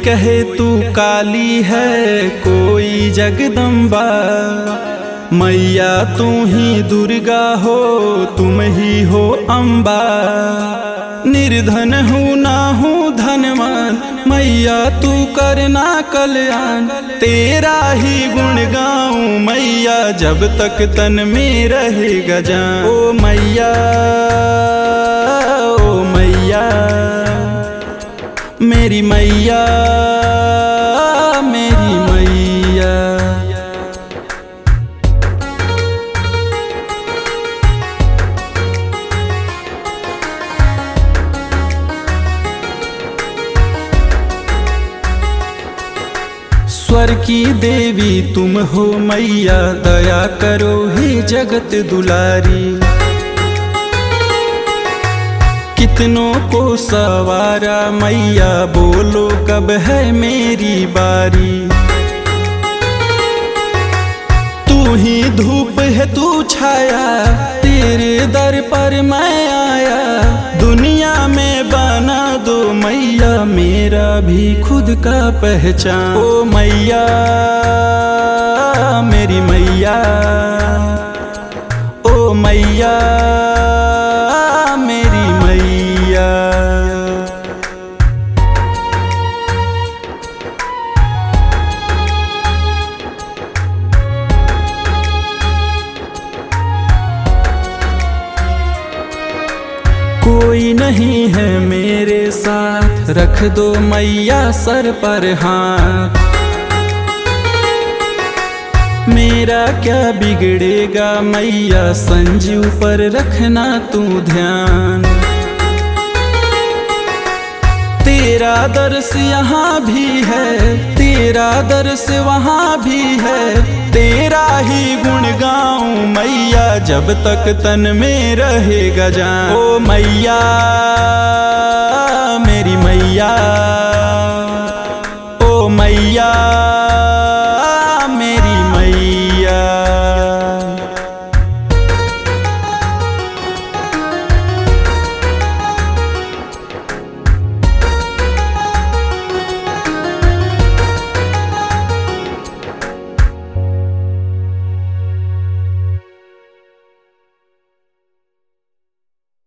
कहे तू काली है, कोई जगदम्बा। मैया तू ही दुर्गा हो, तुम ही हो अम्बा। निर्धन हूँ ना हूँ धनवान, मैया तू करना कल्याण। तेरा ही गुण गाऊं मैया, जब तक तन में रहेगा जान। ओ मैया, ओ मैया, मेरी मैया, मेरी मैया। स्वर की देवी तुम हो मैया, दया करो हे जगत दुलारी। कितनों को सवारा मैया, बोलो कब है मेरी बारी। तू ही धूप है तू छाया, तेरे दर पर मैं आया। दुनिया में बना दो मैया, मेरा भी खुद का पहचान। ओ मैया, मेरी मैया, ओ मैया, मेरी मैया। कोई नहीं है मेरे साथ, रख दो मैया सर पर हाथ। मेरा क्या बिगड़ेगा मैया, संजीव पर रखना तू ध्यान। तेरा दर्श यहाँ भी है, तेरा दर्श वहाँ भी है। तेरा ही गुण गाऊं मैया, जब तक तन में रहेगा जान। ओ मैया।